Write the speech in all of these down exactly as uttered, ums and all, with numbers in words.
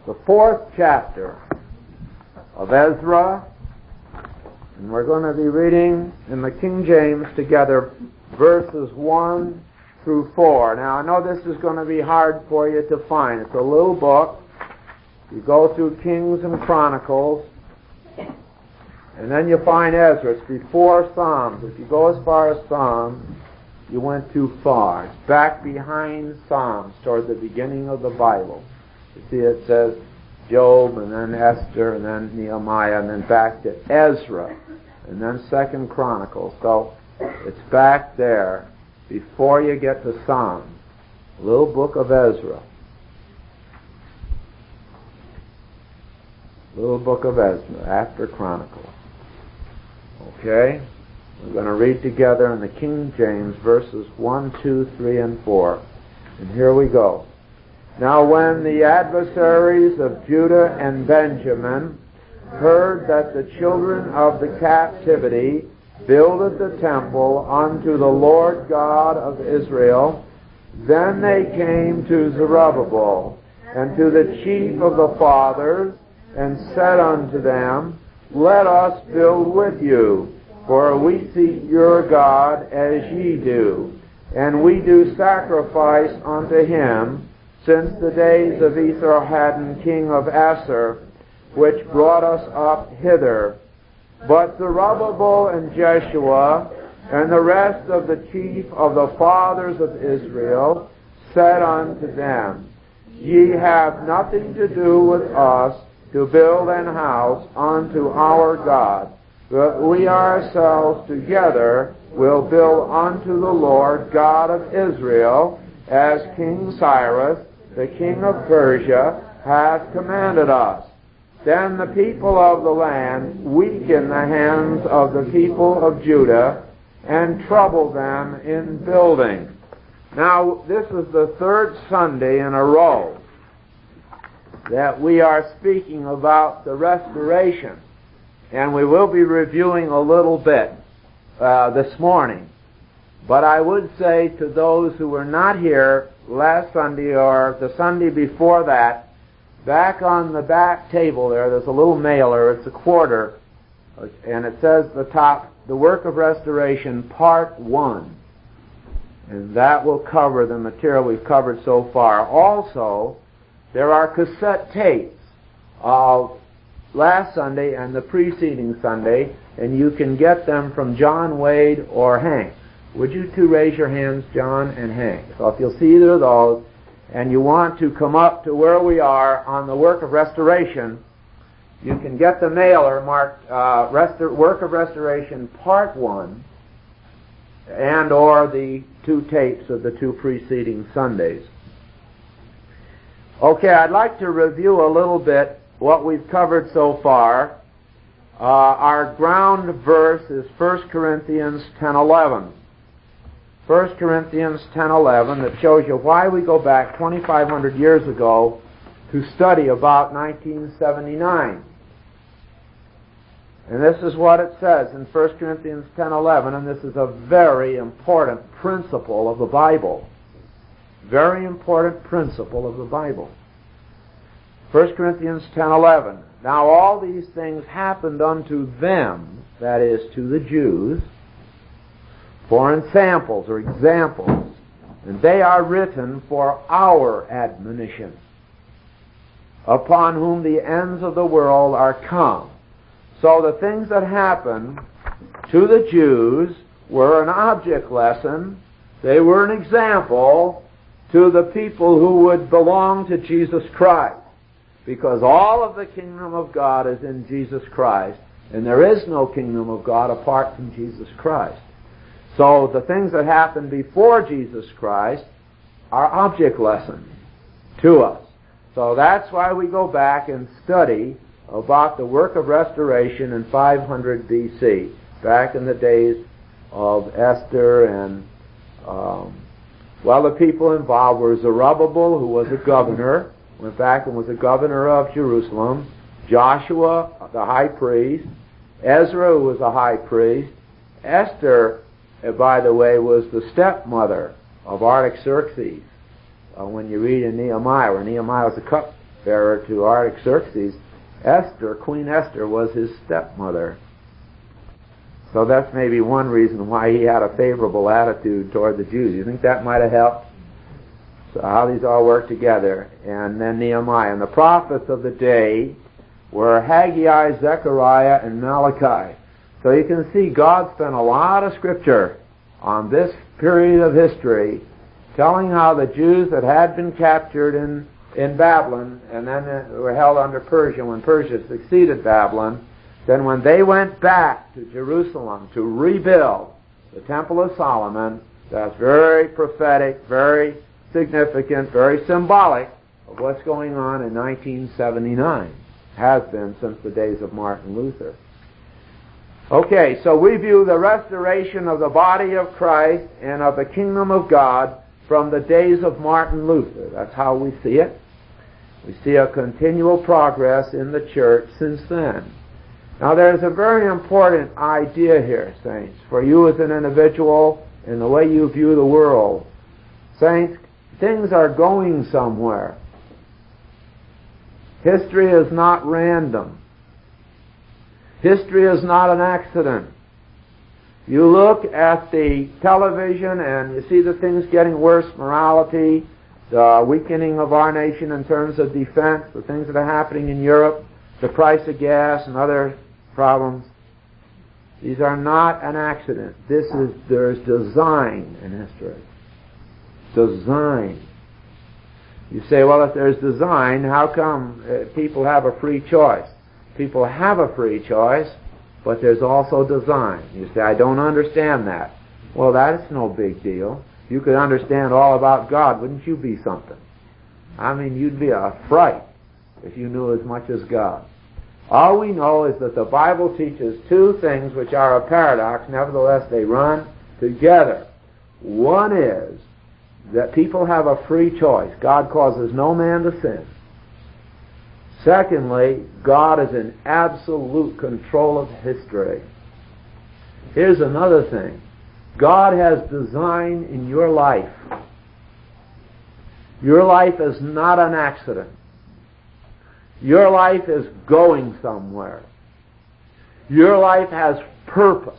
the fourth chapter of Ezra, and we're going to be reading in the King James together verses one through four. Now, I know this is going to be hard for you to find. It's a little book. You go through Kings and Chronicles, and then you find Ezra. It's before Psalms. If you go as far as Psalms, you went too far. It's back behind Psalms toward the beginning of the Bible. You see, it says Job, and then Esther, and then Nehemiah, and then back to Ezra, and then Second Chronicles. So it's back there before you get to Psalms. The little book of Ezra. Little book of Ezra, after Chronicles. Okay? We're going to read together in the King James verses one, two, three, and four. And here we go. Now when the adversaries of Judah and Benjamin heard that the children of the captivity builded the temple unto the Lord God of Israel, then they came to Zerubbabel and to the chief of the fathers, and said unto them, Let us build with you, for we seek your God as ye do, and we do sacrifice unto him, since the days of Esarhaddon king of Assur, which brought us up hither. But Zerubbabel and Jeshua and the rest of the chief of the fathers of Israel said unto them, Ye have nothing to do with us to build an house unto our God, but we ourselves together will build unto the Lord God of Israel, as King Cyrus, the king of Persia, hath commanded us. Then the people of the land weakened the hands of the people of Judah and troubled them in building. Now, this is the third Sunday in a row that we are speaking about the restoration, and we will be reviewing a little bit uh, this morning. But I would say to those who were not here last Sunday or the Sunday before that, back on the back table there, there's a little mailer. It's a quarter, and it says at the top, The Work of Restoration, Part one. And that will cover the material we've covered so far. Also, there are cassette tapes of last Sunday and the preceding Sunday, and you can get them from John Wade or Hank. Would you two raise your hands, John and Hank? So if you'll see either of those, and you want to come up to where we are on the Work of Restoration, you can get the mailer marked uh, Restor- Work of Restoration Part one, and or the two tapes of the two preceding Sundays. Okay, I'd like to review a little bit what we've covered so far. Uh, our ground verse is First Corinthians ten eleven. First Corinthians ten eleven, that shows you why we go back twenty-five hundred years ago to study about nineteen seventy-nine. And this is what it says in First Corinthians ten eleven, and this is a very important principle of the Bible. Very important principle of the Bible. First Corinthians ten eleven. Now all these things happened unto them, that is, to the Jews, for ensamples or examples, and they are written for our admonition, upon whom the ends of the world are come. So the things that happened to the Jews were an object lesson. They were an example to the people who would belong to Jesus Christ, because all of the kingdom of God is in Jesus Christ, and there is no kingdom of God apart from Jesus Christ. So the things that happened before Jesus Christ are object lessons to us. So that's why we go back and study about the work of restoration in five hundred B C, back in the days of Esther and um, well, the people involved were Zerubbabel, who was a governor, went back and was a governor of Jerusalem, Joshua, the high priest, Ezra, who was a high priest, Esther, uh, by the way, was the stepmother of Artaxerxes. Uh, when you read in Nehemiah, where Nehemiah was a cup, cupbearer to Artaxerxes, Esther, Queen Esther, was his stepmother. So that's maybe one reason why he had a favorable attitude toward the Jews. You think that might have helped? So how these all work together. And then Nehemiah. And the prophets of the day were Haggai, Zechariah, and Malachi. So you can see God spent a lot of scripture on this period of history, telling how the Jews that had been captured in, in Babylon and then were held under Persia when Persia succeeded Babylon, then when they went back to Jerusalem to rebuild the Temple of Solomon, that's very prophetic, very significant, very symbolic of what's going on in nineteen seventy-nine. Has been since the days of Martin Luther. Okay, so we view the restoration of the body of Christ and of the kingdom of God from the days of Martin Luther. That's how we see it. We see a continual progress in the church since then. Now there's a very important idea here, saints, for you as an individual and the way you view the world. Saints, things are going somewhere. History is not random. History is not an accident. You look at the television and you see the things getting worse, morality, the weakening of our nation in terms of defense, the things that are happening in Europe, the price of gas and other problems. These are not an accident. This is, there's design in history. Design. You say, well, if there's design, how come uh, people have a free choice? People have a free choice, but there's also design. You say, I don't understand that. Well, that's no big deal. You could understand all about God, wouldn't you be something? I mean, you'd be a fright if you knew as much as God. All we know is that the Bible teaches two things which are a paradox, nevertheless they run together. One is that people have a free choice. God causes no man to sin. Secondly, God is in absolute control of history. Here's another thing. God has design in your life. Your life is not an accident. Your life is going somewhere. Your life has purpose.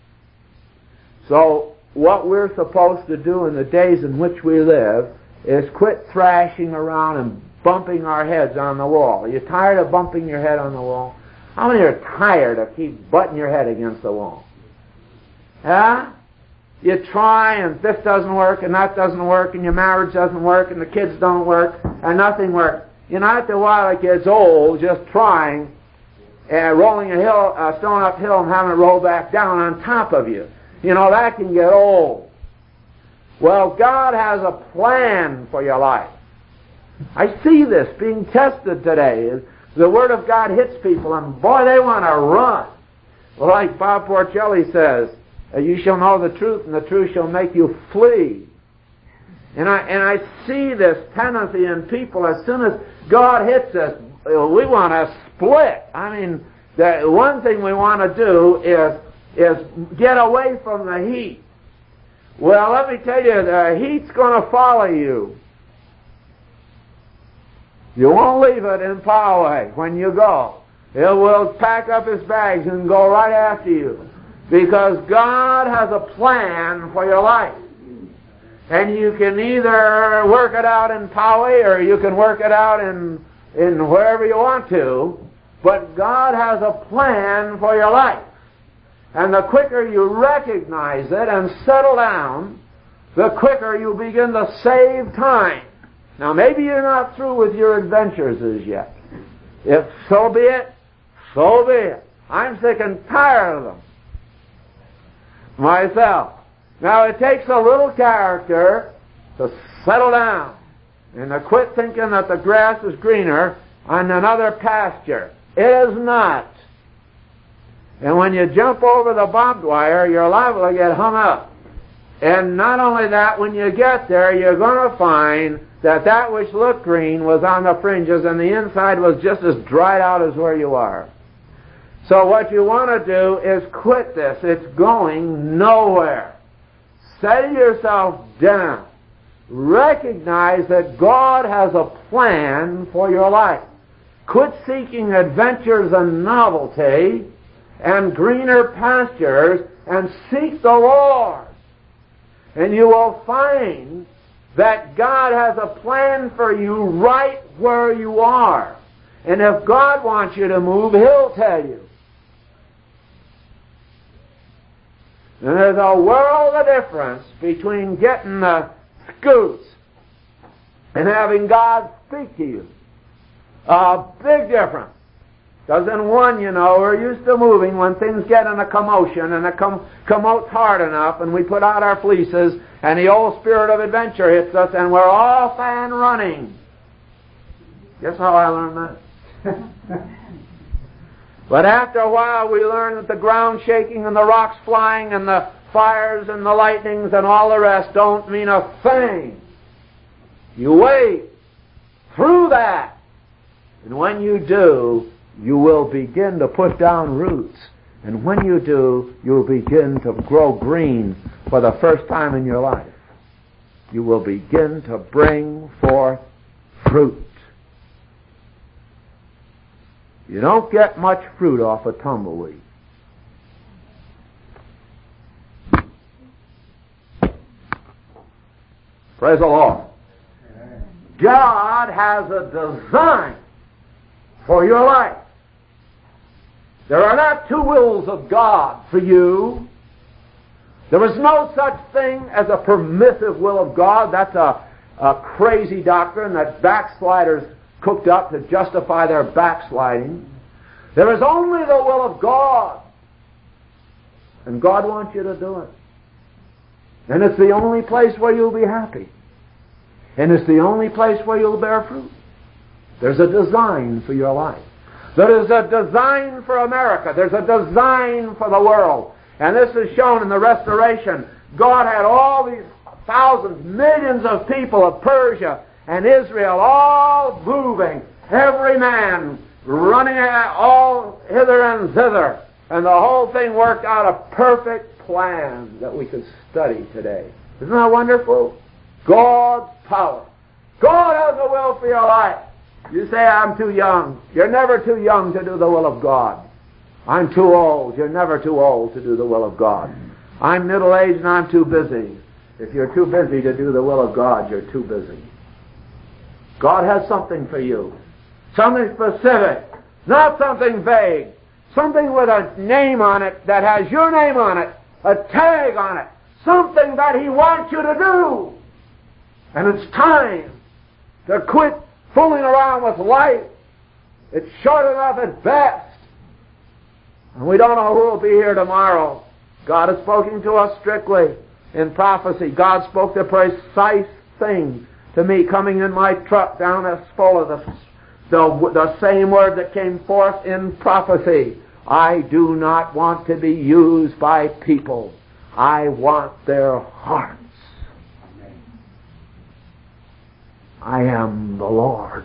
So, what we're supposed to do in the days in which we live is quit thrashing around and bumping our heads on the wall. Are you tired of bumping your head on the wall? How many are tired of keep butting your head against the wall? Huh? You try and this doesn't work and that doesn't work and your marriage doesn't work and the kids don't work and nothing works. You know, after a while it gets old just trying and rolling a hill, a stone uphill and having it roll back down on top of you. You know, that can get old. Well, God has a plan for your life. I see this being tested today. The Word of God hits people, and boy, they want to run. Well, like Bob Porcelli says, you shall know the truth, and the truth shall make you flee. And I and I see this tendency in people as soon as God hits us, we want to split. I mean, the one thing we want to do is is get away from the heat. Well, let me tell you, the heat's going to follow you. You won't leave it in Poway when you go. It will pack up its bags and go right after you. Because God has a plan for your life. And you can either work it out in Poway or you can work it out in, in wherever you want to. But God has a plan for your life. And the quicker you recognize it and settle down, the quicker you begin to save time. Now, maybe you're not through with your adventures as yet. If so be it, so be it. I'm sick and tired of them myself. Now, it takes a little character to settle down and to quit thinking that the grass is greener on another pasture. It is not. And when you jump over the barbed wire, you're liable to get hung up. And not only that, when you get there, you're going to find that that which looked green was on the fringes and the inside was just as dried out as where you are. So what you want to do is quit this. It's going nowhere. Settle yourself down. recognize that God has a plan for your life. Quit seeking adventures and novelty and greener pastures and seek the Lord. And you will find that God has a plan for you right where you are. And if God wants you to move, He'll tell you. And there's a world of difference between getting the scoots and having God speak to you. A big difference. Because in one, you know, we're used to moving when things get in a commotion, and it com- commotes hard enough, and we put out our fleeces, and the old spirit of adventure hits us, and we're off and running. Guess how I learned that? But after a while, we learn that the ground shaking and the rocks flying and the fires and the lightnings and all the rest don't mean a thing. You wait through that. And when you do, you will begin to put down roots. And when you do, you'll begin to grow green for the first time in your life. You will begin to bring forth fruit. You don't get much fruit off a tumbleweed. Praise the Lord. God has a design for your life. There are not two wills of God for you. There is no such thing as a permissive will of God. That's a, a crazy doctrine that backsliders cooked up to justify their backsliding. There is only the will of God. And God wants you to do it. And it's the only place where you'll be happy. And it's the only place where you'll bear fruit. There's a design for your life. There is a design for America. There's a design for the world. And this is shown in the Restoration. God had all these thousands, millions of people of Persia and Israel all moving, every man running all hither and thither. And the whole thing worked out a perfect plan that we could study today. Isn't that wonderful? God's power. God has a will for your life. You say, I'm too young. You're never too young to do the will of God. I'm too old. You're never too old to do the will of God. I'm middle-aged and I'm too busy. If you're too busy to do the will of God, you're too busy. God has something for you. Something specific. Not something vague. Something with a name on it that has your name on it. A tag on it. Something that He wants you to do. And it's time to quit fooling around with life. It's short enough at best. And we don't know who will be here tomorrow. God has spoken to us strictly in prophecy. God spoke the precise thing to me coming in my truck down Espola, the, the, the same word that came forth in prophecy. I do not want to be used by people. I want their hearts. I am the Lord.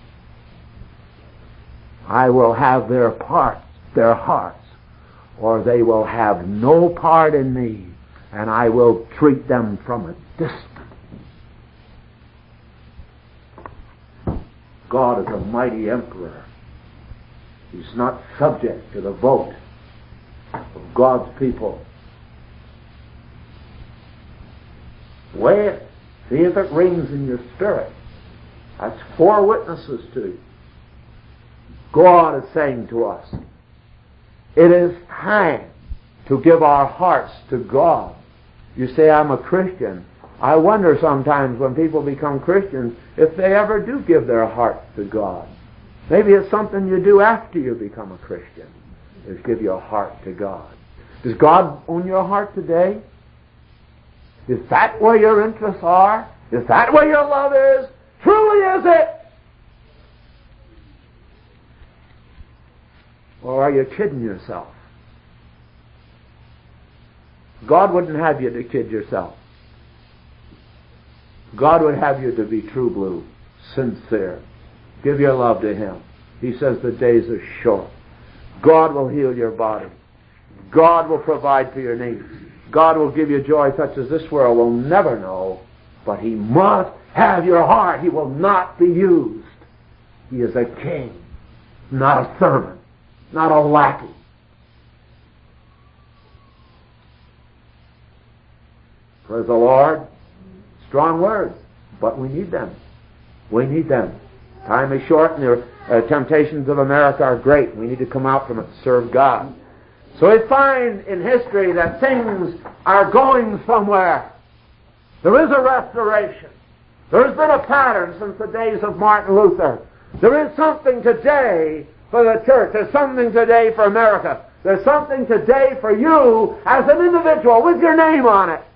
I will have their parts, their hearts, or they will have no part in me, and I will treat them from a distance. God is a mighty emperor. He's not subject to the vote of God's people. Weigh it. See if it rings in your spirit. That's four witnesses to you. God is saying to us, it is time to give our hearts to God. You say, I'm a Christian. I wonder sometimes when people become Christians if they ever do give their hearts to God. Maybe it's something you do after you become a Christian, is give your heart to God. Does God own your heart today? Is that where your interests are? Is that where your love is? Truly is it? Or are you kidding yourself? God wouldn't have you to kid yourself. God would have you to be true blue, sincere. Give your love to Him. He says the days are short. God will heal your body. God will provide for your needs. God will give you joy such as this world will never know But He must have your heart. He will not be used. He is a king, not a servant, not a lackey. Praise the Lord. Strong words, but we need them. We need them. Time is short, and the uh, temptations of America are great. We need to come out from it to serve God. So we find in history that things are going somewhere. There is a restoration. There has been a pattern since the days of Martin Luther. There is something today for the church. There's something today for America. There's something today for you as an individual with your name on it.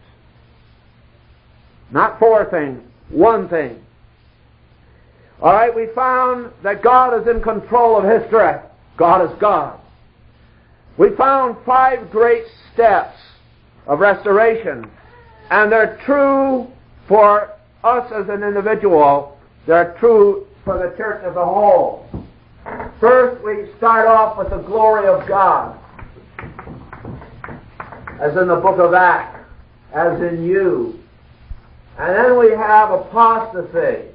Not four things, one thing. All right, we found that God is in control of history. God is God. We found five great steps of restoration, and they're true for us as an individual. They're true for the church as a whole. First, we start off with the glory of God, as in the book of Acts, as in you. And then we have apostasy.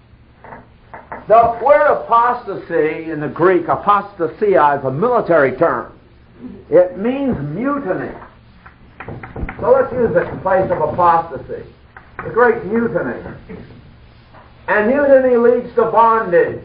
The word apostasy in the Greek, apostasia, is a military term. It means mutiny. So let's use it in place of apostasy. The great mutiny. And mutiny leads to bondage.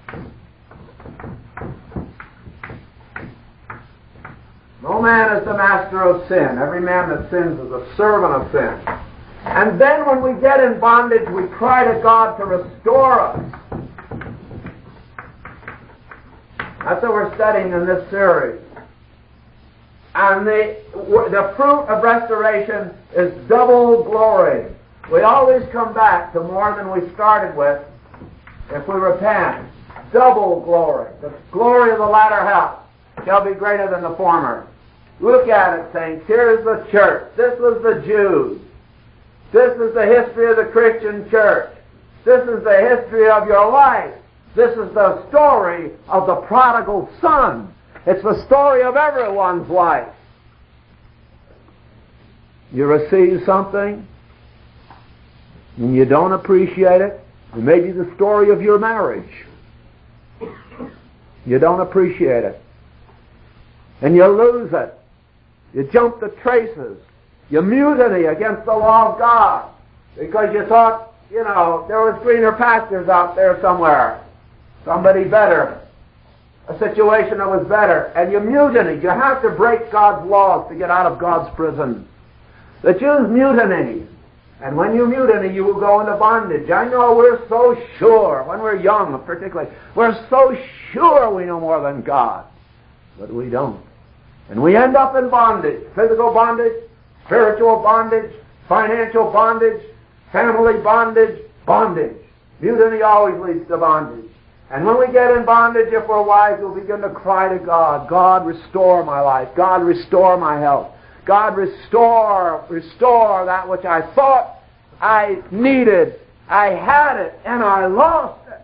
No man is the master of sin. Every man that sins is a servant of sin. And then when we get in bondage, we cry to God to restore us. That's what we're studying in this series. And the, the fruit of restoration is double glory. We always come back to more than we started with if we repent. Double glory. The glory of the latter house shall be greater than the former. Look at it, saints. Here's the church. This was the Jews. This is the history of the Christian church. This is the history of your life. This is the story of the prodigal son. It's the story of everyone's life. You receive something and you don't appreciate it. It may be the story of your marriage. You don't appreciate it. And you lose it. You jump the traces. You mutiny against the law of God because you thought, you know, there was greener pastures out there somewhere. Somebody better. A situation that was better. And you mutiny. You have to break God's laws to get out of God's prison. The Jews mutiny. And when you mutiny, you will go into bondage. I know we're so sure, when we're young particularly, we're so sure we know more than God. But we don't. And we end up in bondage. Physical bondage, spiritual bondage, financial bondage, family bondage, bondage. Mutiny always leads to bondage. And when we get in bondage, if we're wise, we'll begin to cry to God, God, restore my life. God, restore my health. God, restore, restore that which I thought I needed. I had it, and I lost it.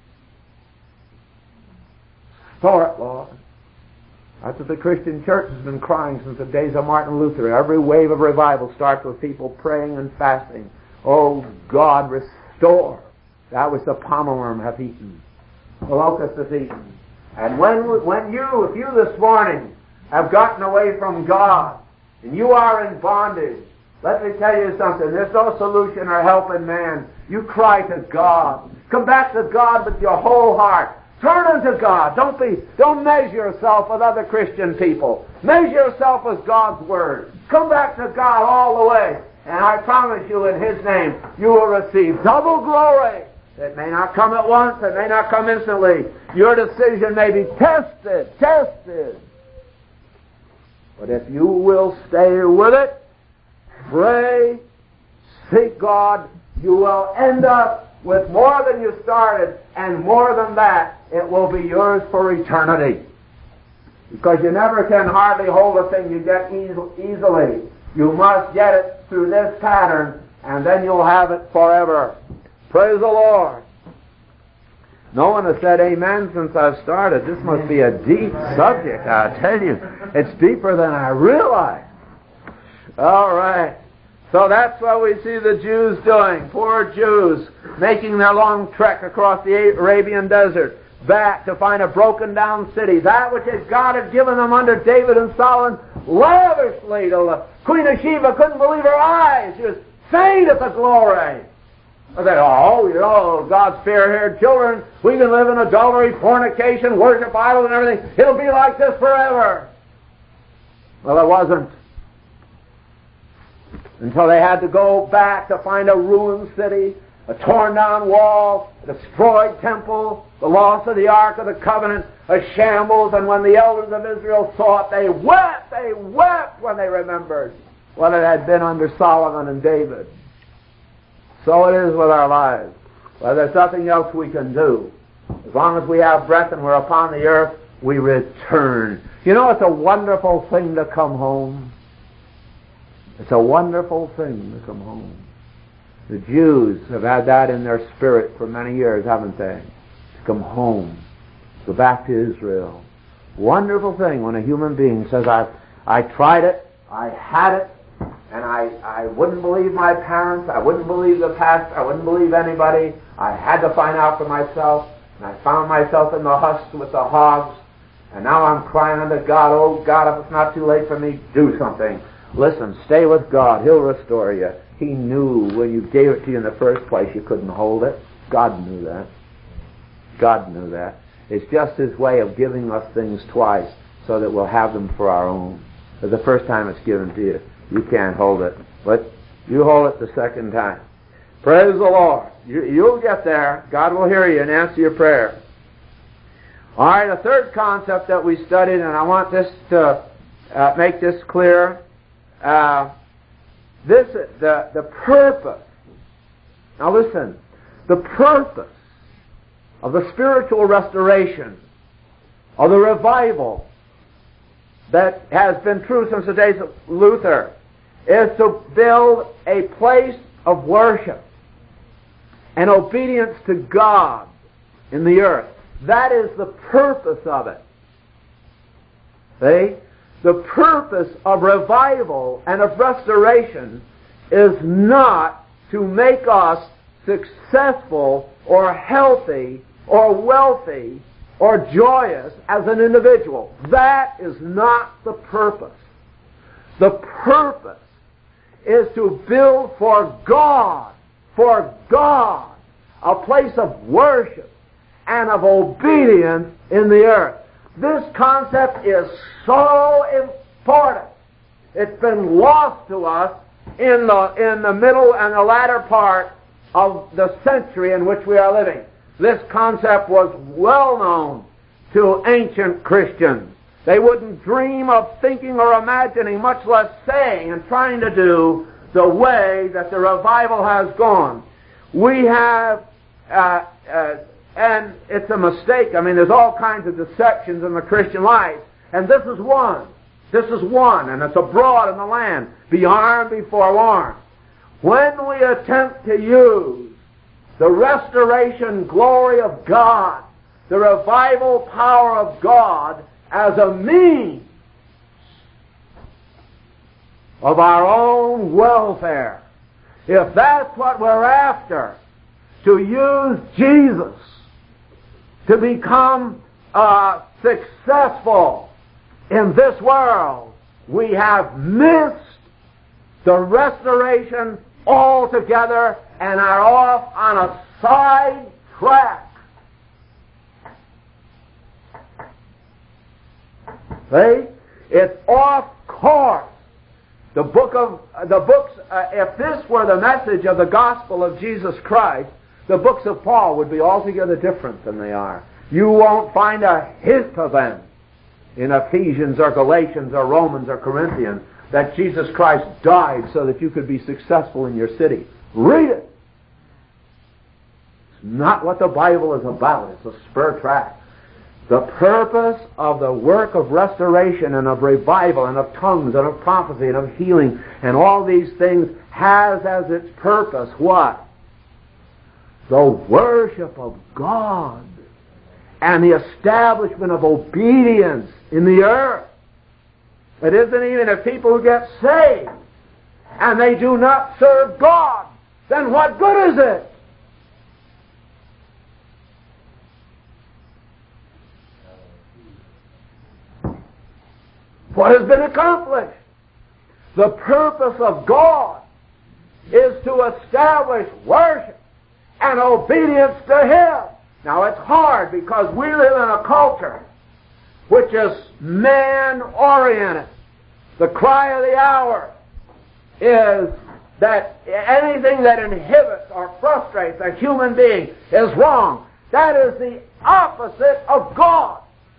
Restore it, Lord. That's what the Christian church has been crying since the days of Martin Luther. Every wave of revival starts with people praying and fasting. Oh, God, restore that which the palmerworm hath eaten, the locust hath eaten. And when, when you, if you this morning have gotten away from God, and you are in bondage, let me tell you something. There's no solution or help in man. You cry to God. Come back to God with your whole heart. Turn unto God. Don't be, don't measure yourself with other Christian people. Measure yourself with God's Word. Come back to God all the way. And I promise you, in His name, you will receive double glory. It may not come at once. It may not come instantly. Your decision may be tested, tested. But if you will stay with it, pray, seek God, you will end up with more than you started, and more than that, it will be yours for eternity. Because you never can hardly hold a thing you get easily. You must get it through this pattern, and then you'll have it forever. Praise the Lord. No one has said amen since I've started. This must be a deep subject, I tell you. It's deeper than I realized. All right. So that's what we see the Jews doing. Poor Jews making their long trek across the Arabian desert back to find a broken down city. That which God had given them under David and Solomon lavishly. The Queen of Sheba couldn't believe her eyes. She was faint at the glory. They said, oh, you know, God's fair-haired children, we can live in adultery, fornication, worship idols and everything. It'll be like this forever. Well, it wasn't. Until they had to go back to find a ruined city, a torn-down wall, a destroyed temple, the loss of the Ark of the Covenant, a shambles, and when the elders of Israel saw it, they wept, they wept when they remembered what it had been under Solomon and David. So it is with our lives. Well, there's nothing else we can do. As long as we have breath and we're upon the earth, we return. You know, it's a wonderful thing to come home. It's a wonderful thing to come home. The Jews have had that in their spirit for many years, haven't they? To come home. Go back to Israel. Wonderful thing when a human being says, I I tried it, I had it, and I, I wouldn't believe my parents, I wouldn't believe the pastor, I wouldn't believe anybody. I had to find out for myself, and I found myself in the husk with the hogs, and now I'm crying unto God, oh God, if it's not too late for me, do something. Listen, stay with God. He'll restore you. He knew when you gave it to you in the first place you couldn't hold it. God knew that. God knew that. It's just His way of giving us things twice so that we'll have them for our own. But the first time it's given to you, you can't hold it. But you hold it the second time. Praise the Lord. You, you'll get there. God will hear you and answer your prayer. All right, a third concept that we studied, and I want this to uh, make this clear. Uh, this the the purpose. Now listen, the purpose of the spiritual restoration, of the revival that has been true since the days of Luther, is to build a place of worship and obedience to God in the earth. That is the purpose of it. See? The purpose of revival and of restoration is not to make us successful or healthy or wealthy or joyous as an individual. That is not the purpose. The purpose is to build for God, for God, a place of worship and of obedience in the earth. This concept is so important. It's been lost to us in the in the middle and the latter part of the century in which we are living. This concept was well known to ancient Christians. They wouldn't dream of thinking or imagining, much less saying and trying to do the way that the revival has gone. We have uh, uh, And it's a mistake. I mean, there's all kinds of deceptions in the Christian life. And this is one. This is one. And it's abroad in the land. Be armed, be forewarned. When we attempt to use the restoration glory of God, the revival power of God, as a means of our own welfare, if that's what we're after, to use Jesus to become uh, successful in this world, we have missed the restoration altogether and are off on a side track. See? It's off course. The book of the books. Uh, if this were the message of the gospel of Jesus Christ, the books of Paul would be altogether different than they are. You won't find a hint of them in Ephesians or Galatians or Romans or Corinthians that Jesus Christ died so that you could be successful in your city. Read it. It's not what the Bible is about. It's a spur track. The purpose of the work of restoration and of revival and of tongues and of prophecy and of healing and all these things has as its purpose what? The worship of God and the establishment of obedience in the earth. It isn't even if people who get saved. and they do not serve God, then what good is it? What has been accomplished? The purpose of God is to establish worship and obedience to Him. Now it's hard because we live in a culture which is man-oriented. The cry of the hour is that anything that inhibits or frustrates a human being is wrong. That is the opposite of God.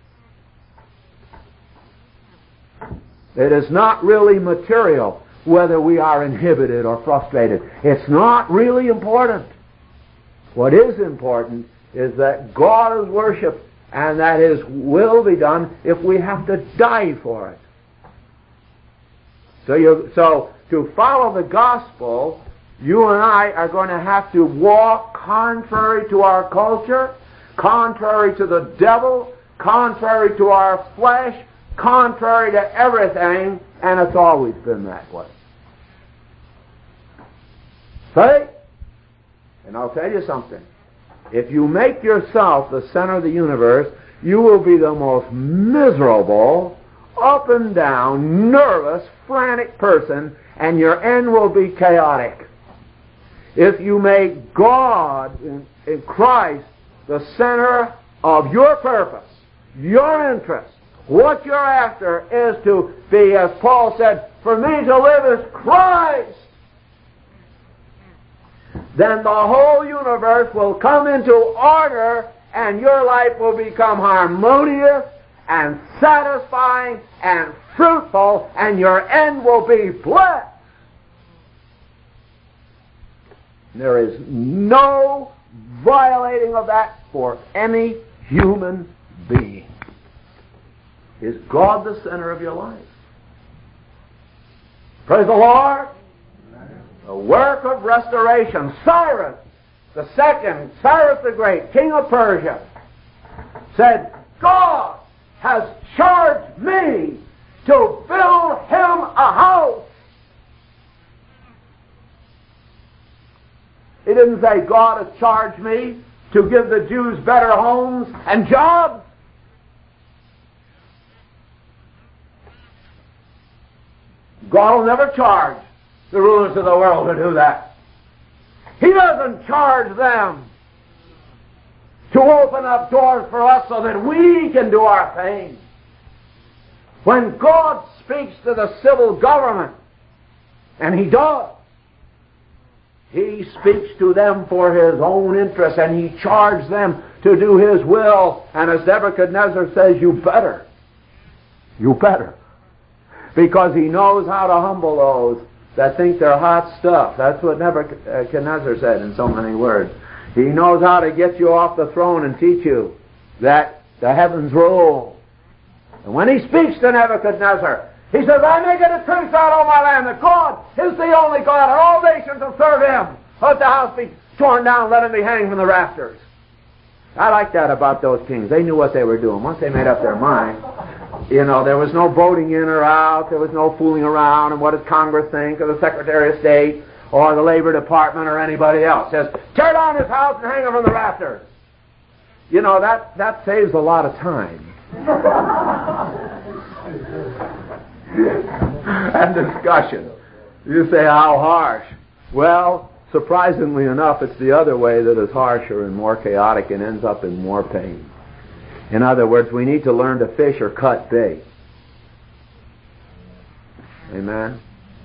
It is not really material whether we are inhibited or frustrated. It's not really important. What is important is that God is worshipped and that His will be done if we have to die for it. So, you, so to follow the gospel, you and I are going to have to walk contrary to our culture, contrary to the devil, contrary to our flesh, contrary to everything, and it's always been that way. See? And I'll tell you something. If you make yourself the center of the universe, you will be the most miserable, up and down, nervous, frantic person, and your end will be chaotic. If you make God in, in Christ the center of your purpose, your interest, what you're after is to be, as Paul said, for me to live is Christ. Then the whole universe will come into order and your life will become harmonious and satisfying and fruitful and your end will be blessed. There is no violating of that for any human being. Is God the center of your life? Praise the Lord. The work of restoration. Cyrus the second, Cyrus the Great, king of Persia, said, God has charged me to build him a house. He didn't say, God has charged me to give the Jews better homes and jobs. God will never charge the rulers of the world to do that. He doesn't charge them to open up doors for us so that we can do our thing. When God speaks to the civil government, and He does, He speaks to them for His own interest, and He charges them to do His will. And as Nebuchadnezzar says, you better. You better. Because He knows how to humble those that think they're hot stuff. That's what Nebuchadnezzar said in so many words. He knows how to get you off the throne and teach you that the heavens rule. And when He speaks to Nebuchadnezzar, He says, I make a decree throughout all my land that God is the only God, and all nations will serve Him. Let the house be torn down, let Him be hanged from the rafters. I like that about those kings. They knew what they were doing. Once they made up their mind, you know, there was no voting in or out. There was no fooling around and what does Congress think or the Secretary of State or the Labor Department or anybody else. It says, tear down his house and hang him from the rafters. You know, that, that saves a lot of time. And discussion. You say, how harsh? Well, surprisingly enough, it's the other way that is harsher and more chaotic and ends up in more pain. In other words, we need to learn to fish or cut bait. Amen?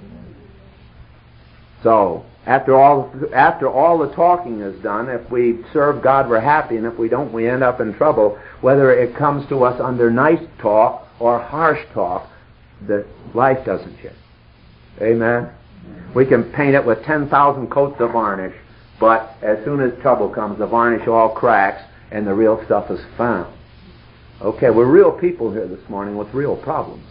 So, after all, after all the talking is done, if we serve God, we're happy, and if we don't, we end up in trouble. Whether it comes to us under nice talk or harsh talk, the life doesn't change. Amen? We can paint it with ten thousand coats of varnish, but as soon as trouble comes, the varnish all cracks, and the real stuff is found. Okay, we're real people here this morning with real problems.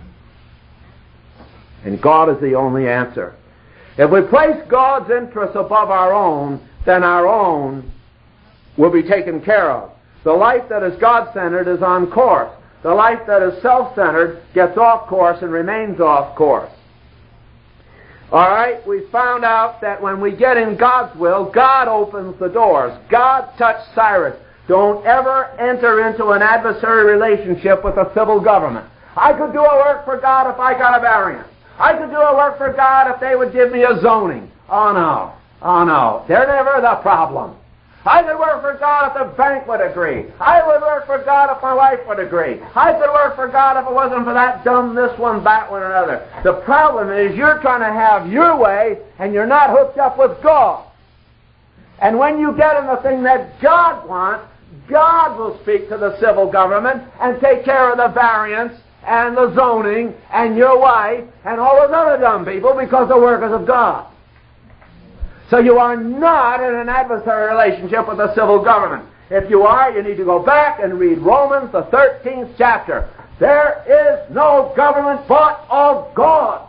And God is the only answer. If we place God's interests above our own, then our own will be taken care of. The life that is God-centered is on course. The life that is self-centered gets off course and remains off course. All right? We found out that when we get in God's will, God opens the doors. God touched Cyrus. Don't ever enter into an adversary relationship with a civil government. I could do a work for God if I got a variance. I could do a work for God if they would give me a zoning. Oh, no. Oh, no. They're never the problem. I could work for God if the bank would agree. I would work for God if my wife would agree. I could work for God if it wasn't for that dumb this one, that one, or another. The problem is you're trying to have your way, and you're not hooked up with God. And when you get in the thing that God wants, God will speak to the civil government and take care of the variance and the zoning and your wife and all those other dumb people because they're workers of God. So you are not in an adversary relationship with the civil government. If you are, you need to go back and read Romans, the thirteenth chapter. There is no government but of God.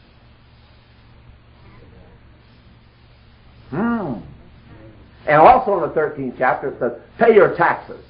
Hmm. And also in the thirteenth chapter it says, pay your taxes.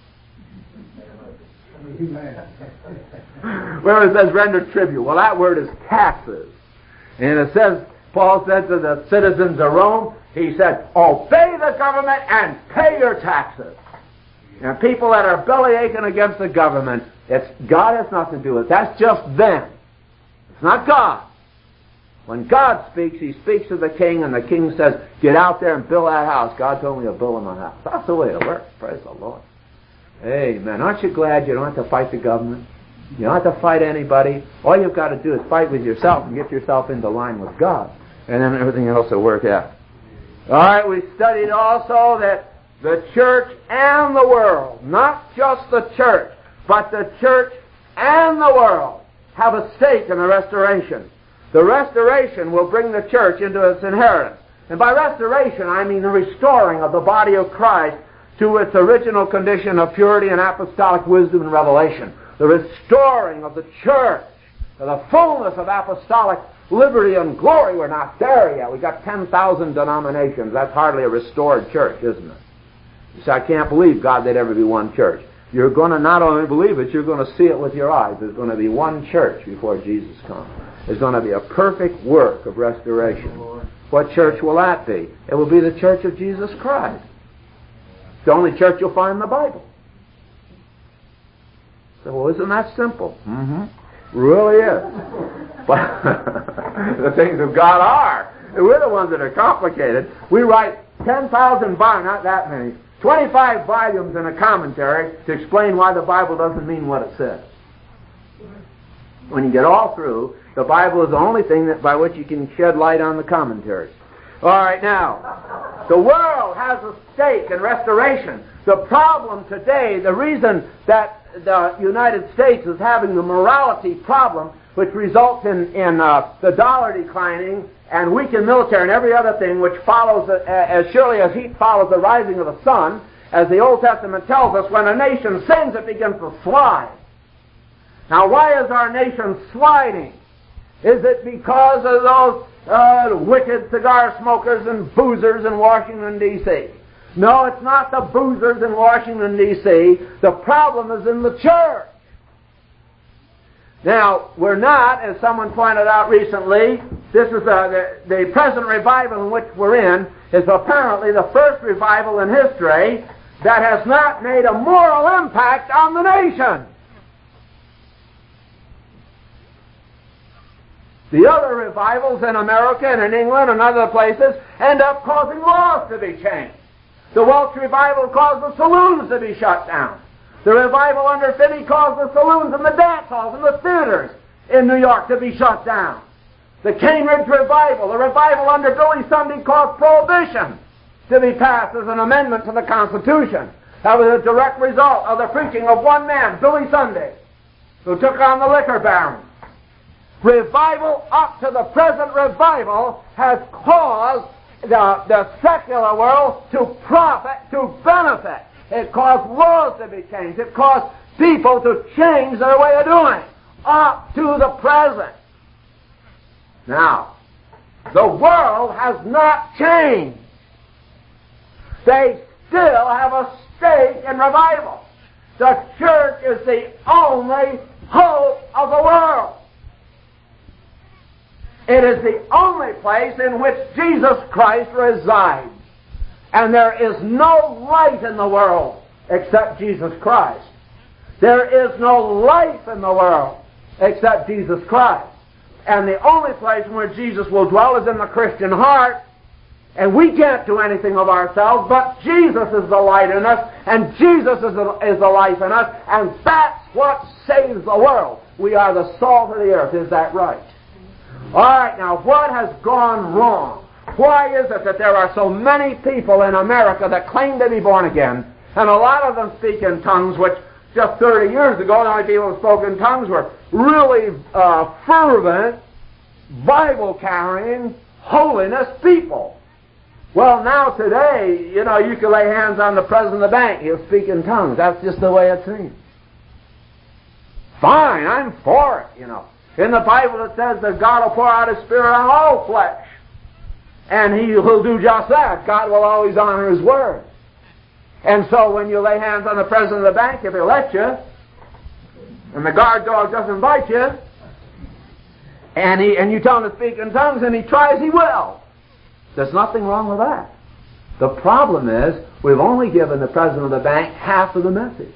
Where it says render tribute. Well, that word is taxes. And it says, Paul said to the citizens of Rome, he said, obey the government and pay your taxes. And people that are belly aching against the government, it's, God has nothing to do with it. That's just them. It's not God. When God speaks, he speaks to the king, and the king says, get out there and build that house. God told me to build him a house. That's the way it works. Praise the Lord. Amen. Aren't you glad you don't have to fight the government? You don't have to fight anybody. All you've got to do is fight with yourself and get yourself into line with God. And then everything else will work out. All right, we studied also that the church and the world, not just the church, but the church and the world have a stake in the restoration. The restoration will bring the church into its inheritance. And by restoration, I mean the restoring of the body of Christ to its original condition of purity and apostolic wisdom and revelation. The restoring of the church to the fullness of apostolic liberty and glory. We're not there yet. We've got ten thousand denominations. That's hardly a restored church, isn't it? You say, I can't believe, God, there'd ever be one church. You're going to not only believe it, you're going to see it with your eyes. There's going to be one church before Jesus comes. There's going to be a perfect work of restoration. What church will that be? It will be the church of Jesus Christ. It's the only church you'll find in the Bible. So, well, isn't that simple? Mm-hmm. It really is. But the things of God are. We're the ones that are complicated. We write ten thousand volumes, not that many, twenty-five volumes in a commentary to explain why the Bible doesn't mean what it says. When you get all through, the Bible is the only thing that by which you can shed light on the commentaries. All right, now, the world has a stake in restoration. The problem today, the reason that the United States is having the morality problem, which results in, in uh, the dollar declining and weakened military and every other thing, which follows, uh, as surely as heat follows the rising of the sun, as the Old Testament tells us, when a nation sins, it begins to slide. Now, why is our nation sliding? Is it because of those uh, wicked cigar smokers and boozers in Washington, D C? No, it's not the boozers in Washington, D C The problem is in the church. Now, we're not, as someone pointed out recently, this is uh, the, the present revival in which we're in is apparently the first revival in history that has not made a moral impact on the nation. The other revivals in America and in England and other places end up causing laws to be changed. The Welsh revival caused the saloons to be shut down. The revival under Finney caused the saloons and the dance halls and the theaters in New York to be shut down. The Cambridge revival, the revival under Billy Sunday, caused prohibition to be passed as an amendment to the Constitution. That was a direct result of the preaching of one man, Billy Sunday, who took on the liquor barons. Revival up to the present revival has caused the, the secular world to profit, to benefit. It caused laws to be changed. It caused people to change their way of doing up to the present. Now, the world has not changed. They still have a stake in revival. The church is the only hope of the world. It is the only place in which Jesus Christ resides. And there is no light in the world except Jesus Christ. There is no life in the world except Jesus Christ. And the only place where Jesus will dwell is in the Christian heart. And we can't do anything of ourselves, but Jesus is the light in us, and Jesus is the, is the life in us, and that's what saves the world. We are the salt of the earth. Is that right? All right, now, what has gone wrong? Why is it that there are so many people in America that claim to be born again, and a lot of them speak in tongues, which just thirty years ago, the only people who spoke in tongues were really uh, fervent, Bible-carrying, holiness people. Well, now today, you know, you can lay hands on the president of the bank, he'll speak in tongues. That's just the way it seems. Fine, I'm for it, you know. In the Bible it says that God will pour out His Spirit on all flesh. And He will do just that. God will always honor His word. And so when you lay hands on the president of the bank, if He'll let you, and the guard dog doesn't bite you, and he and you tell him to speak in tongues, and he tries, he will. There's nothing wrong with that. The problem is, we've only given the president of the bank half of the message.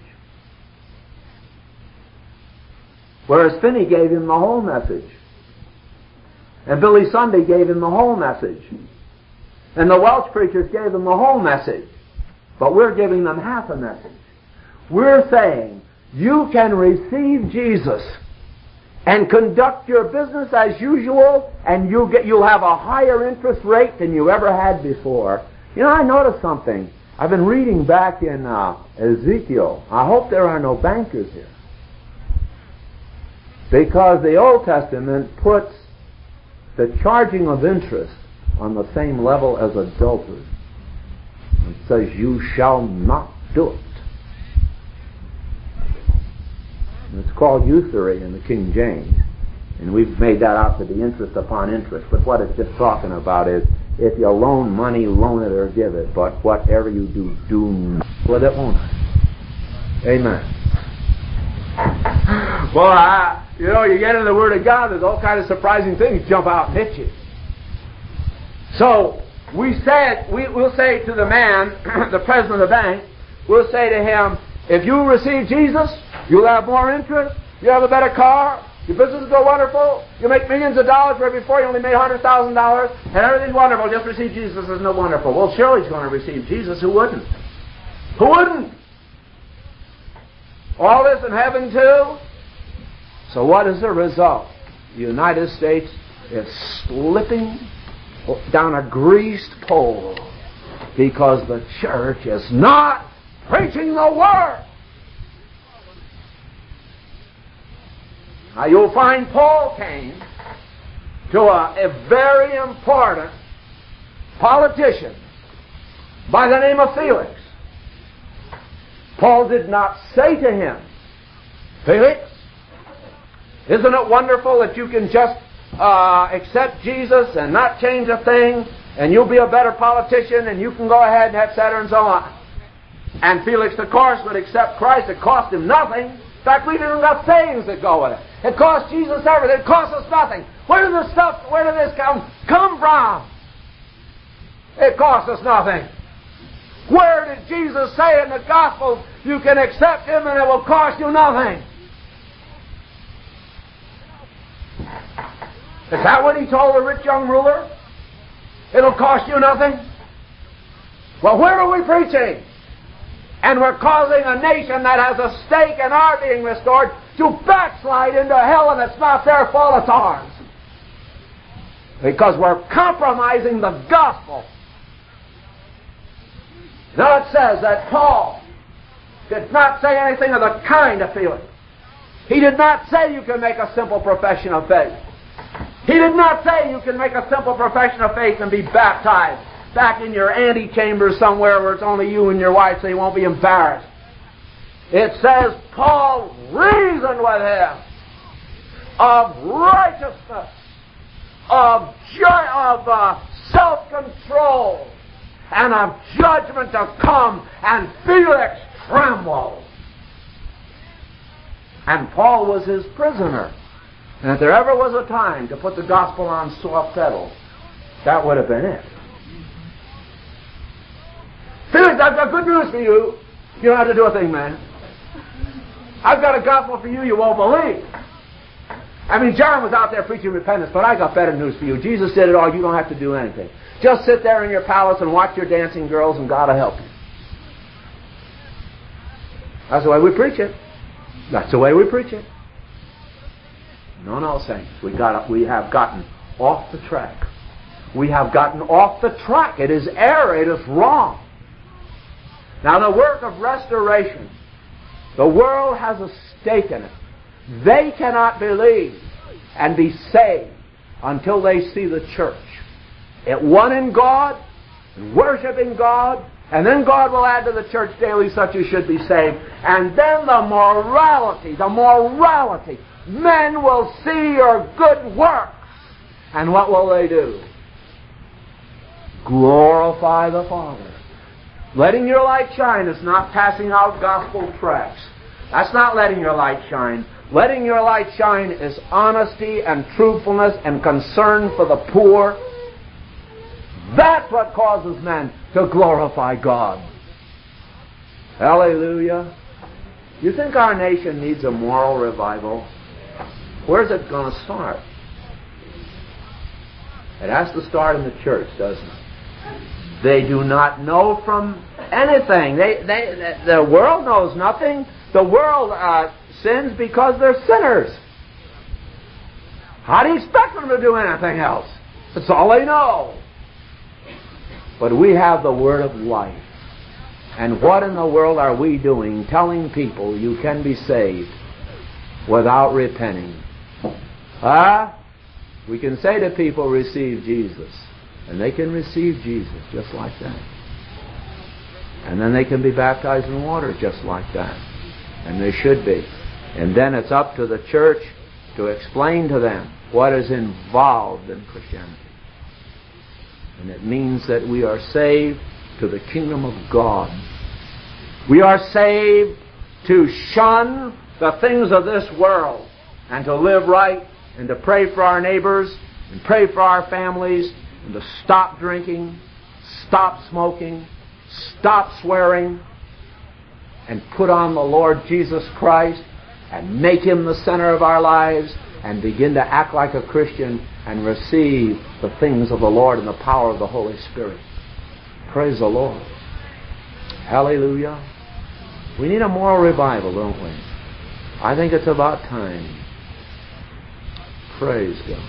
Whereas Finney gave him the whole message. And Billy Sunday gave him the whole message. And the Welsh preachers gave him the whole message. But we're giving them half a message. We're saying, you can receive Jesus and conduct your business as usual, and you'll get, you'll have a higher interest rate than you ever had before. You know, I noticed something. I've been reading back in uh, Ezekiel. I hope there are no bankers here. Because the Old Testament puts the charging of interest on the same level as adultery. It says, you shall not do it. And it's called usury in the King James. And we've made that out to be interest upon interest. But what it's just talking about is, if you loan money, loan it or give it. But whatever you do, do not with it, won't it? Amen. Well, I, you know, you get in the Word of God, there's all kinds of surprising things jump out and hit you. So, we said, we, we'll say to the man, the president of the bank, we'll say to him, if you receive Jesus, you'll have more interest, you have a better car, your business will go wonderful, you make millions of dollars where before you only made one hundred thousand dollars, and everything's wonderful, just receive Jesus, isn't it wonderful? Well, surely he's going to receive Jesus. Who wouldn't? Who wouldn't? All this in heaven too? So what is the result? The United States is slipping down a greased pole because the church is not preaching the Word. Now you'll find Paul came to a, a very important politician by the name of Felix. Paul did not say to him, Felix, isn't it wonderful that you can just uh, accept Jesus and not change a thing, and you'll be a better politician, and you can go ahead and et cetera and so on. And Felix, of course, would accept Christ. It cost him nothing. In fact, we've even got sayings that go with it. It cost Jesus everything. It cost us nothing. Where did this stuff, where did this come, come from? It cost us nothing. Where did Jesus say in the Gospels you can accept Him and it will cost you nothing? Is that what He told the rich young ruler? It'll cost you nothing? Well, where are we preaching? And we're causing a nation that has a stake in our being restored to backslide into hell, and it's not their fault, it's ours. Because we're compromising the gospel. Now it says that Paul did not say anything of the kind to Felix. He did not say you can make a simple profession of faith. He did not say you can make a simple profession of faith and be baptized back in your antechamber somewhere where it's only you and your wife so you won't be embarrassed. It says Paul reasoned with him of righteousness, of, ju- of uh, self-control, and of judgment to come, and Felix trembled. And Paul was his prisoner. And if there ever was a time to put the gospel on soft pedal, that would have been it. Felix, I've got good news for you. You don't have to do a thing, man. I've got a gospel for you you won't believe. I mean, John was out there preaching repentance, but I got better news for you. Jesus did it all. You don't have to do anything. Just sit there in your palace and watch your dancing girls, and God will help you. That's the way we preach it. That's the way we preach it. No, no, saints. We got, we have gotten off the track. We have gotten off the track. It is error. It is wrong. Now, the work of restoration, the world has a stake in it. They cannot believe and be saved until they see the church at one in God, and worshiping God, and then God will add to the church daily such as should be saved. And then the morality, the morality, men will see your good works. And what will they do? Glorify the Father. Letting your light shine is not passing out gospel tracts. That's not letting your light shine. Letting your light shine is honesty and truthfulness and concern for the poor. That's what causes men to glorify God. Hallelujah. You think our nation needs a moral revival? Where's it going to start? It has to start in the church, doesn't it? They do not know from anything. They, they, the world knows nothing. The world uh, sins because they're sinners. How do you expect them to do anything else? That's all they know. But we have the word of life. And what in the world are we doing telling people you can be saved without repenting? Huh? We can say to people, receive Jesus. And they can receive Jesus just like that. And then they can be baptized in water just like that. And they should be. And then it's up to the church to explain to them what is involved in Christianity. And it means that we are saved to the kingdom of God. We are saved to shun the things of this world and to live right and to pray for our neighbors and pray for our families and to stop drinking, stop smoking, stop swearing, and put on the Lord Jesus Christ and make Him the center of our lives and begin to act like a Christian and receive the things of the Lord and the power of the Holy Spirit. Praise the Lord. Hallelujah. We need a moral revival, don't we? I think it's about time. Praise God.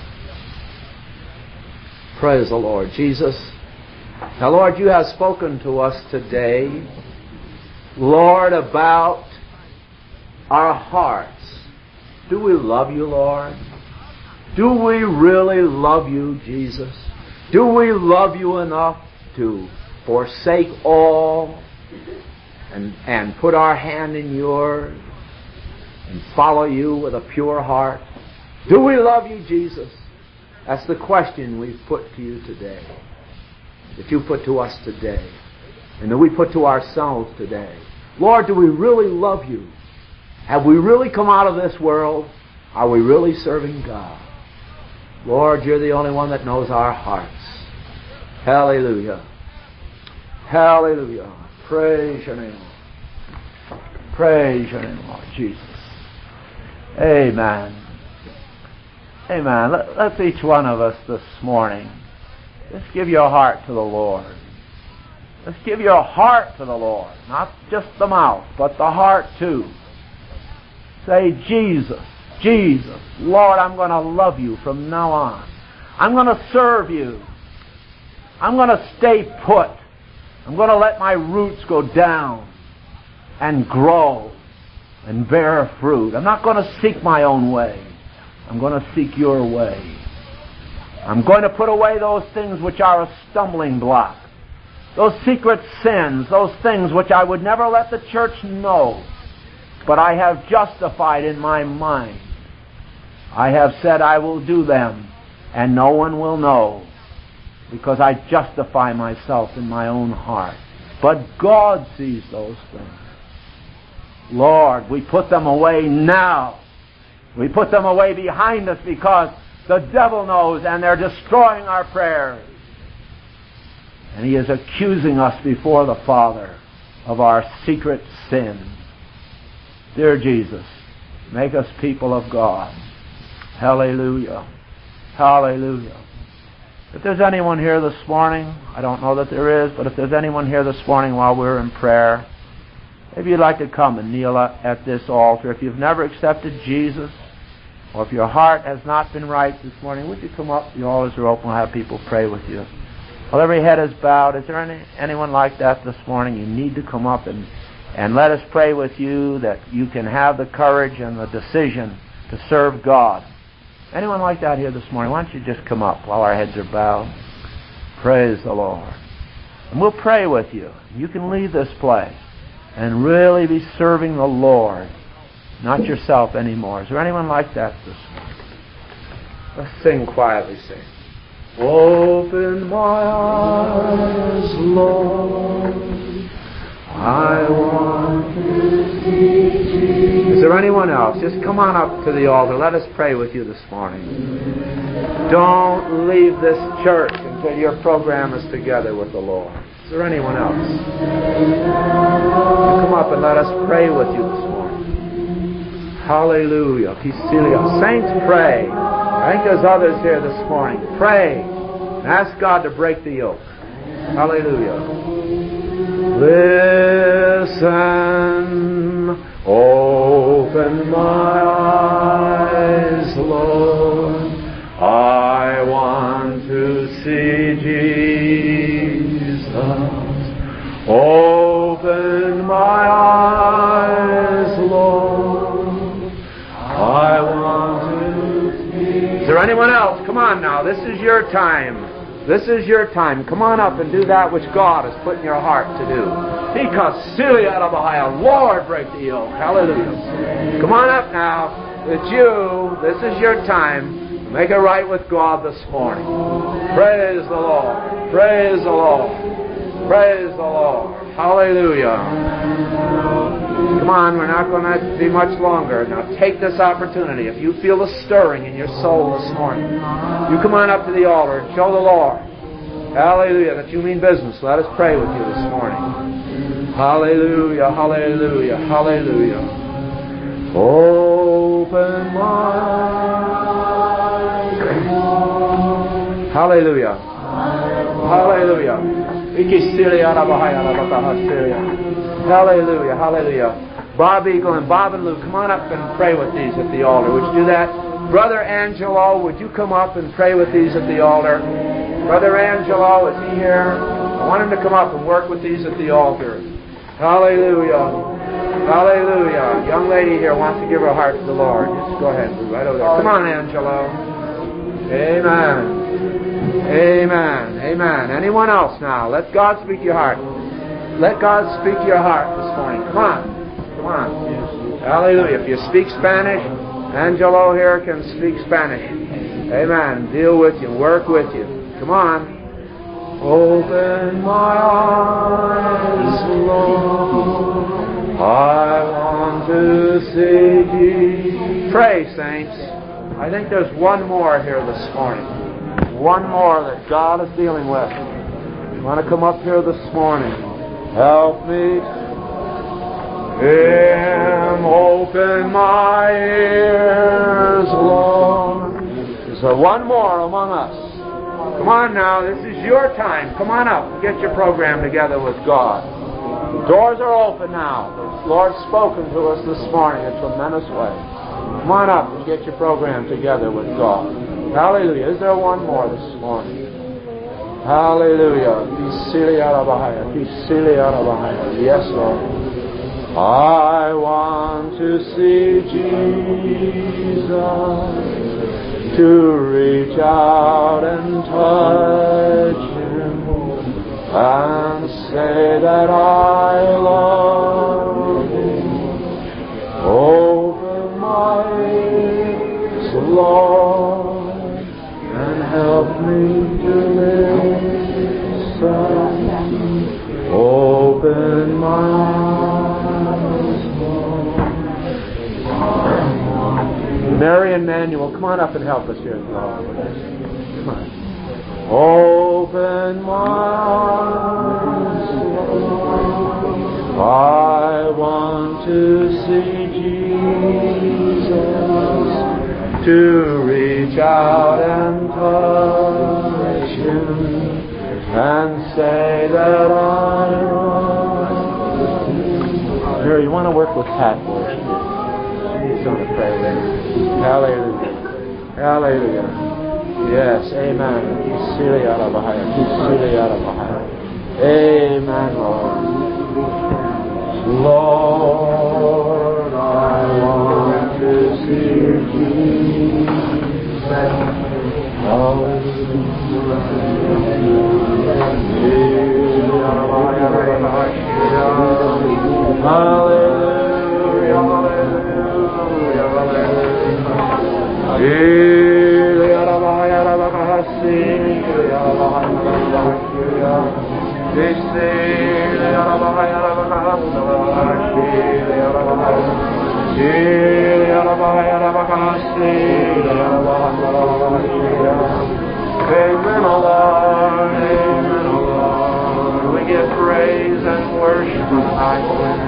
Praise the Lord. Jesus, now Lord, you have spoken to us today, Lord, about our hearts. Do we love you, Lord? Do we really love you, Jesus? Do we love you enough to forsake all and, and put our hand in yours and follow you with a pure heart? Do we love you, Jesus? That's the question we've put to you today, that you put to us today, and that we put to ourselves today. Lord, do we really love you? Have we really come out of this world? Are we really serving God? Lord, you're the only one that knows our hearts. Hallelujah. Hallelujah. Praise your name. Praise your name, Lord Jesus. Amen. Amen. Let, let's each one of us this morning just give your heart to the Lord. Let's give your heart to the Lord. Not just the mouth, but the heart too. Say, Jesus, Jesus, Lord, I'm going to love you from now on. I'm going to serve you. I'm going to stay put. I'm going to let my roots go down and grow and bear fruit. I'm not going to seek my own way. I'm going to seek your way. I'm going to put away those things which are a stumbling block. Those secret sins, those things which I would never let the church know, but I have justified in my mind. I have said I will do them, and no one will know, because I justify myself in my own heart. But God sees those things. Lord, we put them away now. We put them away behind us because the devil knows and they're destroying our prayers. And he is accusing us before the Father of our secret sins. Dear Jesus, make us people of God. Hallelujah. Hallelujah. If there's anyone here this morning, I don't know that there is, but if there's anyone here this morning while we're in prayer, if you'd like to come and kneel at this altar, if you've never accepted Jesus, or if your heart has not been right this morning, would you come up? The altars are open. We'll have people pray with you. While every head is bowed, is there any anyone like that this morning? You need to come up and, and let us pray with you that you can have the courage and the decision to serve God. Anyone like that here this morning? Why don't you just come up while our heads are bowed? Praise the Lord. And we'll pray with you. You can leave this place and really be serving the Lord, not yourself anymore. Is there anyone like that this morning? Let's sing quietly, sing. Open my eyes, Lord, I want to see Jesus. Is there anyone else? Just come on up to the altar. Let us pray with you this morning. Don't leave this church until your program is together with the Lord. Is there anyone else? You come up and let us pray with you this morning. Hallelujah. Pisilia. Saints, pray. I think there's others here this morning. Pray and ask God to break the yoke. Hallelujah. Listen, open my eyes, Lord. I want to see Jesus. Open my eyes, Lord. I want to see. Is there anyone else? Come on now. This is your time. This is your time. Come on up and do that which God has put in your heart to do. Because Lord, break the yoke. Hallelujah. Come on up now. It's you. This is your time. Make it right with God this morning. Praise the Lord. Praise the Lord. Praise the Lord. Hallelujah. Come on, we're not going to be much longer. Now take this opportunity. If you feel a stirring in your soul this morning, you come on up to the altar and show the Lord, hallelujah, that you mean business. Let us pray with you this morning. Hallelujah, hallelujah, hallelujah. Open my eyes. Hallelujah. Hallelujah. Hallelujah, hallelujah. Bob Eagle and Bob and Lou, come on up and pray with these at the altar. Would you do that? Brother Angelo, would you come up and pray with these at the altar? Brother Angelo, is he here? I want him to come up and work with these at the altar. Hallelujah. Hallelujah. Young lady here wants to give her heart to the Lord. Just go ahead, Lou, right over there. Come on, Angelo. Amen. Amen. Amen. Anyone else now? Let God speak to your heart. Let God speak to your heart this morning. Come on. Come on. Hallelujah. If you speak Spanish, Angelo here can speak Spanish. Amen. Deal with you. Work with you. Come on. Open my eyes, Lord. I want to see thee. Pray, saints. I think there's one more here this morning. One more that God is dealing with. You want to come up here this morning? Help me. Him, open my ears, Lord. Is there one more among us? Come on now, this is your time. Come on up and get your program together with God. The doors are open now. The Lord's spoken to us this morning in a tremendous way. Come on up and get your program together with God. Hallelujah. Is there one more this morning? Hallelujah. Yes, Lord. I want to see Jesus, to reach out and touch Him and say that I love Him. Open my ears, Lord, and help me to listen. Open my eyes, Lord. Mary and Manuel, come on up and help us here at the altar. Come on. Open my eyes, I want to see Jesus, to reach out and touch Him and say that I love Him. Mary, you want to work with Pat? He's going to pray later. Hallelujah. Hallelujah. Yes, amen. Amen, Lord. Lord, I want to see Jesus. Amen, O Lord, amen, O Lord. We give praise and worship tonight.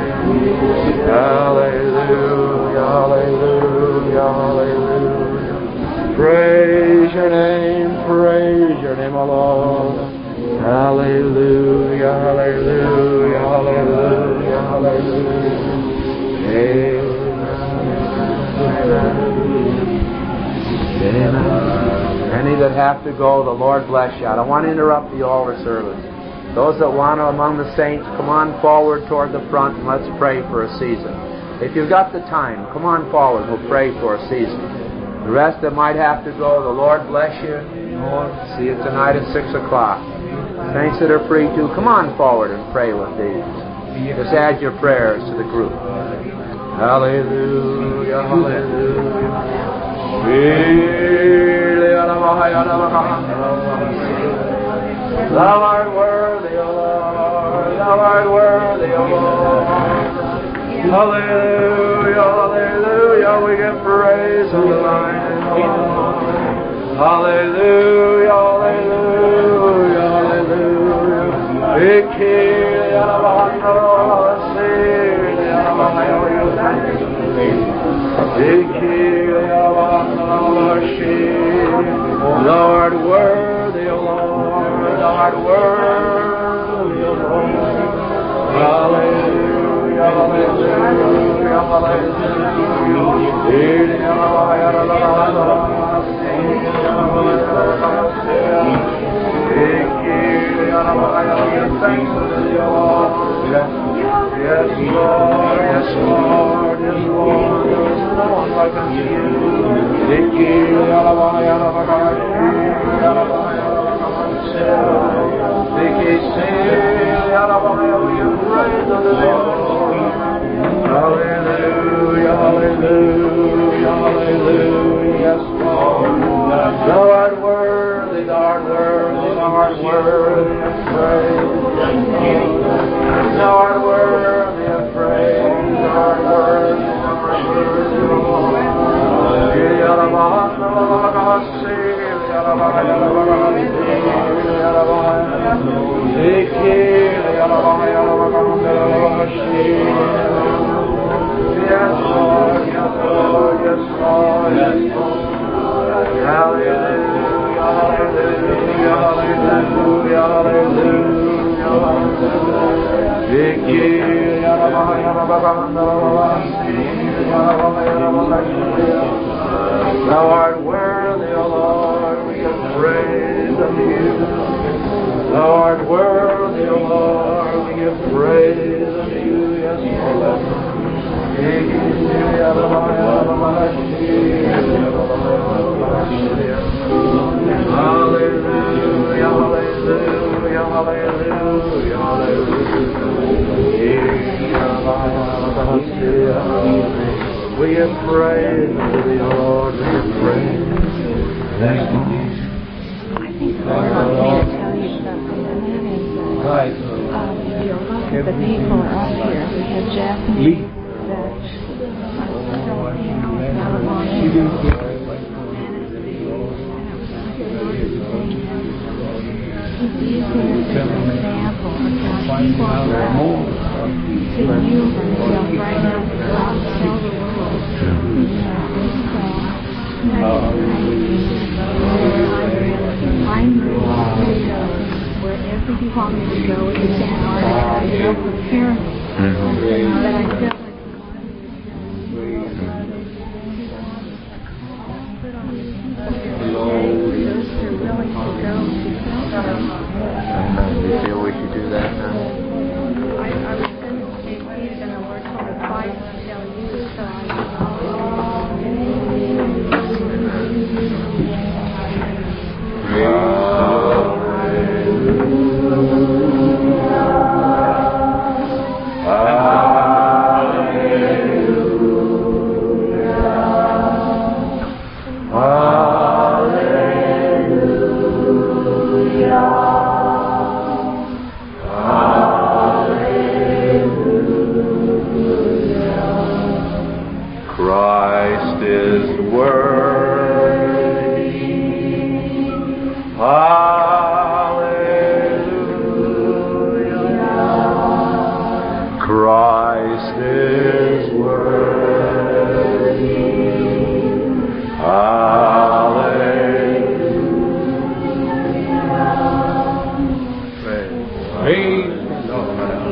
Hallelujah, hallelujah, hallelujah. Praise your name, praise your name, O Lord. Hallelujah, hallelujah, hallelujah, hallelujah. Amen. Amen. Any that have to go, the Lord bless you. I don't want to interrupt the altar service. Those that want to among the saints, come on forward toward the front and let's pray for a season. If you've got the time, come on forward. We'll pray for a season. The rest that might have to go, the Lord bless you. Lord, see you tonight at six o'clock. Saints that are free to, come on forward and pray with these. Just add your prayers to the group. Hallelujah, hallelujah. Thou art worthy, O Lord. Thou art worthy, O Lord. Hallelujah, hallelujah. We give praise unto thy name, O Lord. Hallelujah, hallelujah, hallelujah. Thou art worthy, O Lord. Thou art worthy, O Lord. Hallelujah, hallelujah, Yes, Lord, yes, Lord, yes, Lord. There is no one like unto you. Hallelujah, hallelujah, hallelujah, yes, Lord. Thou art worthy, thou art worthy, thou art worthy of praise. Thou art worthy of praise, thou art worthy, thou art worthy, O Lord. Yes, Lord, yes, Lord, yes, Lord, yes, Lord. Hallelujah, hallelujah, hallelujah, hallelujah. Thou art worthy, O Lord, we give praise unto you. Thou art worthy, O Lord, we give praise unto you, yes, Lord. Hallelujah, hallelujah, hallelujah, hallelujah. We give praise unto thee, O Lord, we give praise. Thank you, Jesus. I think the Lord wants me to tell you something, and that is that um, if you look at the people up here, we have Japanese, Dutch, Australian, Malamonian, He's using this as an example of how he wants us to use himself right now to go out and tell the world. You know, so I'm really wherever you want me to go with this Antarctica, you'll prepare me. But I feel like And do you feel we should do that now? I, I was going to say he's going to work on the fight to tell you, so Christ is worthy. Hallelujah. Christ is worthy. Hallelujah. Praise the Lord.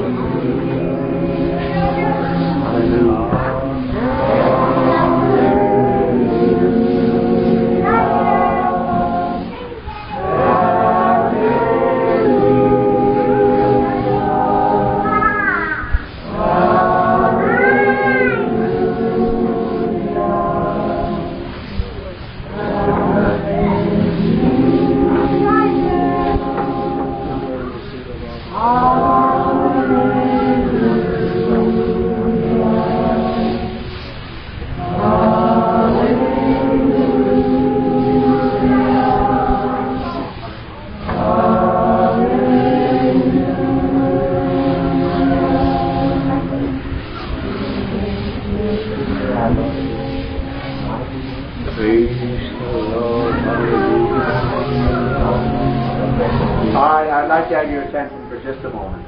I'd like to have your attention for just a moment.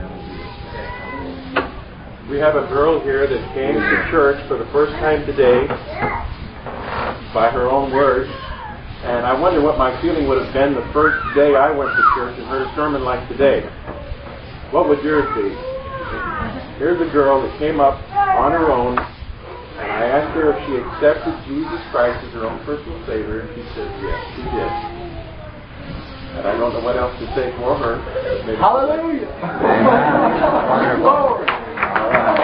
We have a girl here that came to church for the first time today, by her own words, and I wonder what my feeling would have been the first day I went to church and heard a sermon like today. What would yours be? Here's a girl that came up on her own, and I asked her if she accepted Jesus Christ as her own personal Savior, and she said yes, she did. And I don't know what else to say for her. Maybe Hallelujah! Amen. Wonderful. All right.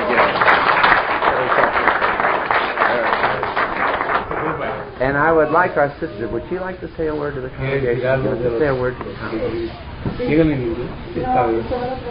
And I would like our sister, would she like to say a word to the congregation? Yes, like to say a word to the congregation. Dígame, está bien.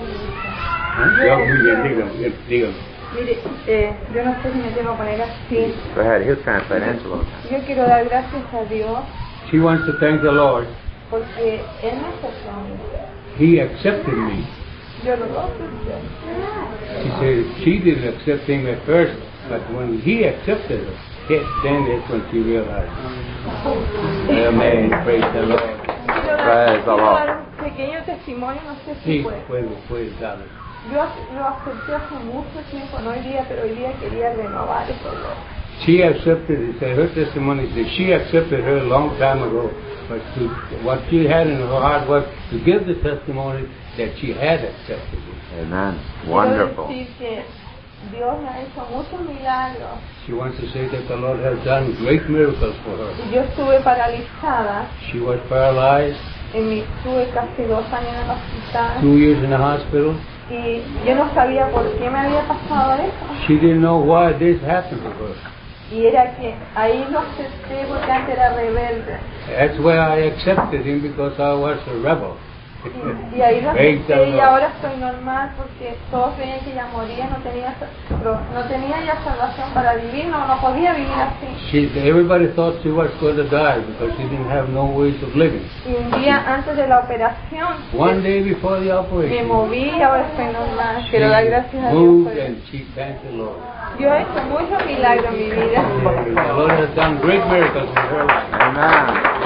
Dígame, dígame. Mire, eh, yo no sé si me tengo que poner así. Go ahead, he'll translate. Angelo. Yo quiero dar gracias a Dios. She wants to thank the Lord. Porque Él me aceptó. He accepted me. Yo lo acepté. She said she didn't accept him at first, but when he accepted her, then that's when she realized. Amen. Praise the Lord. Praise the Lord. Quiero dar un pequeño testimonio, no sé si Sí, puede. puede, puede darlo. Yo lo acepté hace mucho tiempo, no hoy día, pero hoy día quería renovar eso. She accepted it. Her testimony is that she accepted her a long time ago, but to, what she had in her heart was to give the testimony that she had accepted it. Amen. Wonderful. Quiero decir que Dios me ha hecho muchos milagros. She wants to say that the Lord has done great miracles for her. Y yo estuve paralizada. She was paralyzed. En mi, estuve casi dos años en el hospital. Two years in the hospital. Y yo no sabía por qué me había pasado eso. She didn't know why this happened to her. Y era que ahí lo acepté porque antes era rebelde. That's why I accepted him, because I was a rebel. Y, y ahí lo acepté y ahora estoy normal porque todos creían que ella moría, no tenía, no tenía ya salvación para vivir, no, no podía vivir así. She, everybody thought she was going to die because she didn't have no ways of living. Y un día antes de la operación, One day before the me operation, moví y ahora estoy normal. Quiero dar gracias a Dios moved por eso. and she thanked the Lord. Dios ha hecho muchos milagros en mi vida. The Lord has done great miracles in her life. Amen.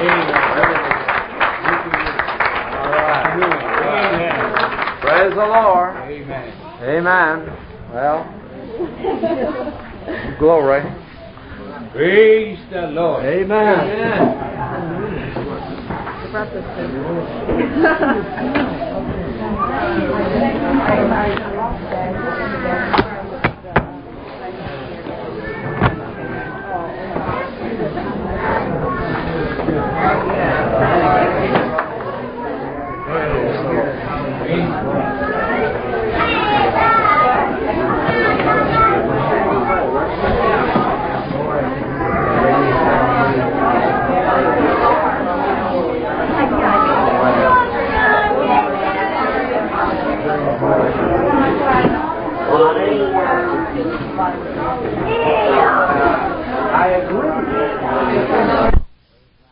All right. Amen. Praise the Lord. Amen. Amen. Well, glory. Praise the Lord. Amen. Amen.